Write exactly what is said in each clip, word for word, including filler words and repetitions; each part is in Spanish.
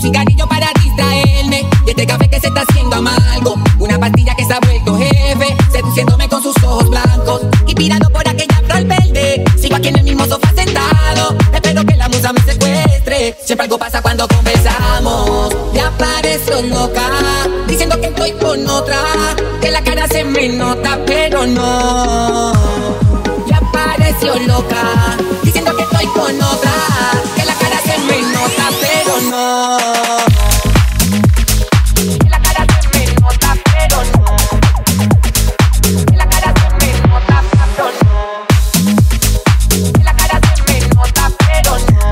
cigarrillo para distraerme de este café que se está haciendo amargo. Una pastilla que se ha vuelto jefe, seduciéndome con sus ojos blancos. Inspirado por aquella flor verde, sigo aquí en el mismo sofá sentado. Espero que la musa me secuestre. Siempre algo pasa cuando conversamos. Ya pareció loca, diciendo que estoy con otra, que la cara se me nota, pero no. Ya pareció loca, diciendo que estoy con otra, que la cara se me nota, pero no. Que la cara se me nota, pero no. Que la cara se me nota, pero no. Que la cara se me nota, pero no.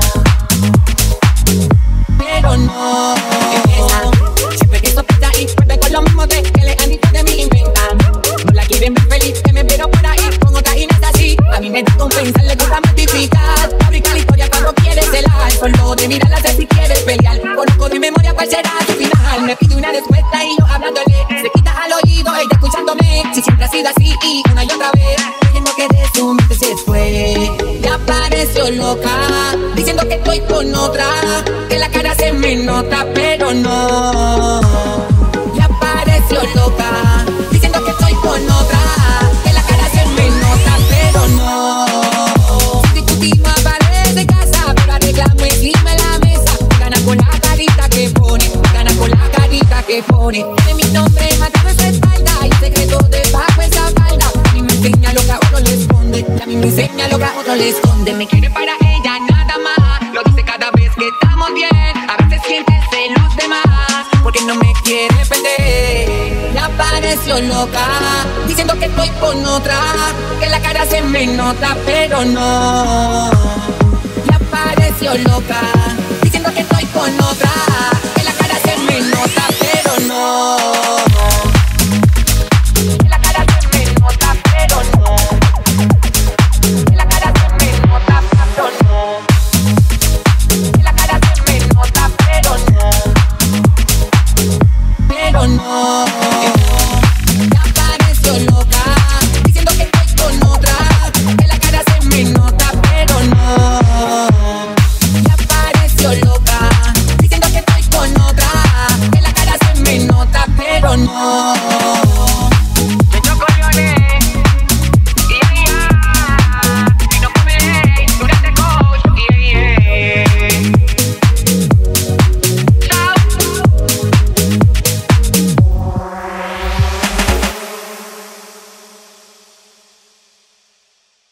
Pero no. Empieza, siempre que sospecha y vuelve con lo mismo de que le han dicho de mí inventan. No la quieren ver feliz, que me vieron por ahí con otra y no es así. A mí me da con pensar, le gusta mortificar. Fabrica la historia cuando quiere celar. Solo de mirarla sé si quiere pelear. Conozco de memoria cuál será su final. Me pide una respuesta y yo hablándole. Se quita al oído, ella escuchándome. Si siempre ha sido así y una y otra vez, creyendo que de su mente se fue. Ya pareció loca, diciendo que estoy con otra, que la cara se me nota, pero no. Ya pareció loca, diciendo que estoy con otra, que la cara se me nota, pero no. Si discutimos aparece casa, pero arreglamos encima de la mesa. Gana con la carita que pone, gana con la carita que pone. De mi nombre matado en su espalda y el secreto debajo esa falda. A mí me enseña lo que a otro le esconde, y a mí me enseña lo que a otro le esconde. Me quiere para ella nada más, lo dice cada vez que estamos bien. A veces siente celos de más, porque no me quiere perder. Ya pareció loca, diciendo que estoy con otra, que la cara se me nota, pero no. Ya pareció loca, diciendo que estoy con otra, que la cara se me nota, pero no.